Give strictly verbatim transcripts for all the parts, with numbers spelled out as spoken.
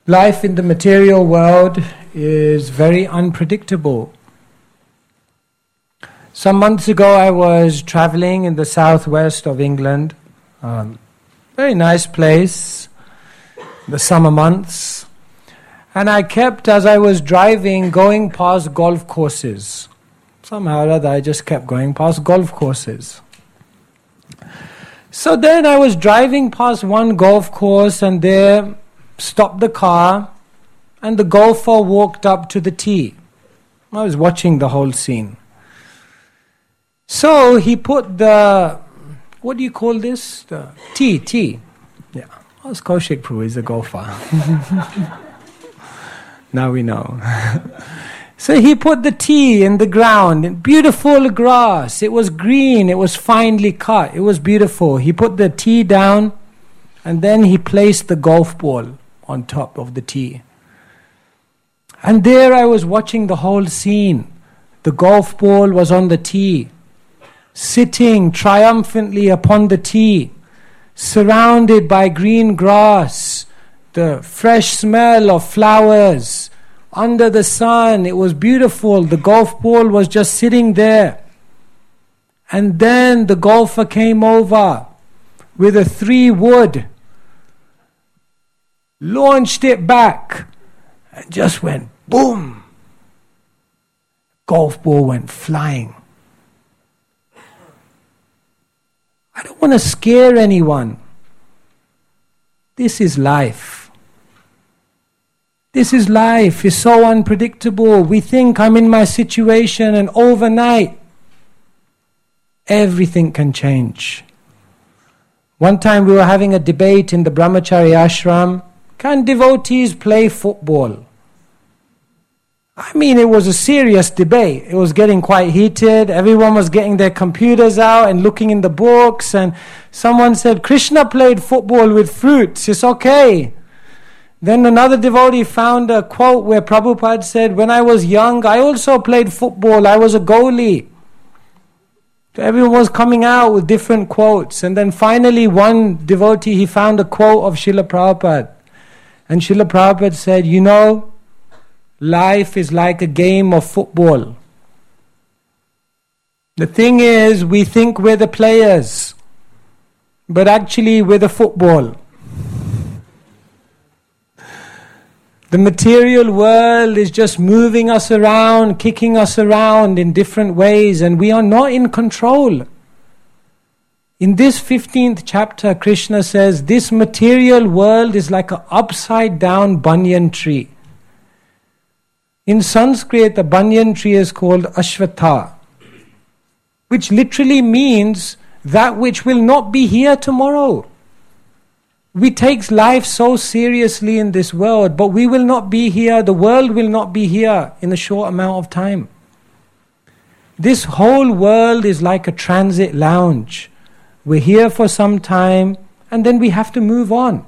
Life in the material world is very unpredictable. Some months ago I was traveling in the southwest of England. Um, very nice place, the summer months. And I kept, as I was driving, going past golf courses. Somehow or other I just kept going past golf courses. So then I was driving past one golf course and there stopped the car and the golfer walked up to the tee. I was watching the whole scene. So he put the, what do you call this? The tee, tee. Yeah, well, Kaushik Prabhu is a golfer. Now we know. So he put the tee in the ground, in beautiful grass. It was green, it was finely cut, it was beautiful. He put the tee down and then he placed the golf ball on top of the tee. And there I was watching the whole scene. The golf ball was on the tee, sitting triumphantly upon the tee, surrounded by green grass, the fresh smell of flowers, under the sun. It was beautiful. The golf ball was just sitting there. And then the golfer came over with a three wood, launched it back, and just went boom. Golf ball went flying. I don't want to scare anyone. This is life. This is life. It's so unpredictable. We think I'm in my situation and overnight everything can change. One time we were having a debate in the Brahmacharya ashram. Can devotees play football? I mean, it was a serious debate. It was getting quite heated. Everyone was getting their computers out and looking in the books. And someone said, Krishna played football with fruits. It's okay. Then another devotee found a quote where Prabhupada said, when I was young, I also played football. I was a goalie. Everyone was coming out with different quotes. And then finally one devotee, he found a quote of Srila Prabhupada. And Srila Prabhupada said, you know, life is like a game of football. The thing is, we think we're the players, but actually we're the football. The material world is just moving us around, kicking us around in different ways, and we are not in control. In this fifteenth chapter, Krishna says, this material world is like an upside down banyan tree. In Sanskrit, the banyan tree is called Ashvatha, which literally means that which will not be here tomorrow. We take life so seriously in this world, but we will not be here, the world will not be here in a short amount of time. This whole world is like a transit lounge. We're here for some time and then we have to move on.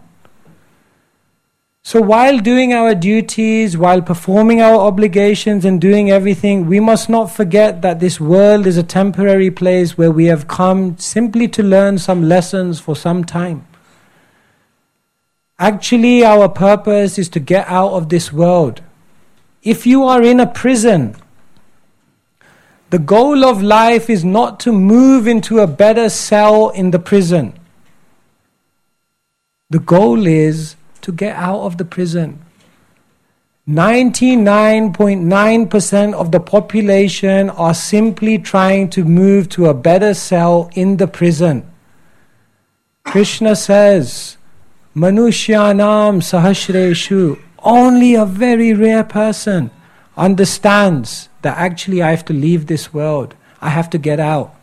So while doing our duties, while performing our obligations and doing everything, we must not forget that this world is a temporary place where we have come simply to learn some lessons for some time. Actually, our purpose is to get out of this world. If you are in a prison, the goal of life is not to move into a better cell in the prison. The goal is to get out of the prison. ninety-nine point nine percent of the population are simply trying to move to a better cell in the prison. Krishna says, Manushyanam sahasreshu, only a very rare person understands that actually I have to leave this world. I have to get out.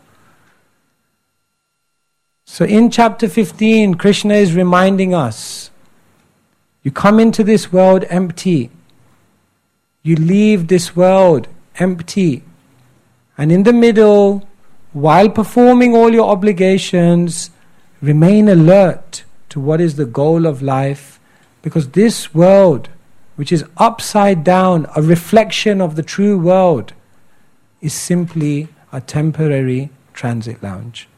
So in chapter fifteen, Krishna is reminding us, you come into this world empty. You leave this world empty. And in the middle, while performing all your obligations, remain alert to what is the goal of life, because this world, which is upside down, a reflection of the true world, is simply a temporary transit lounge.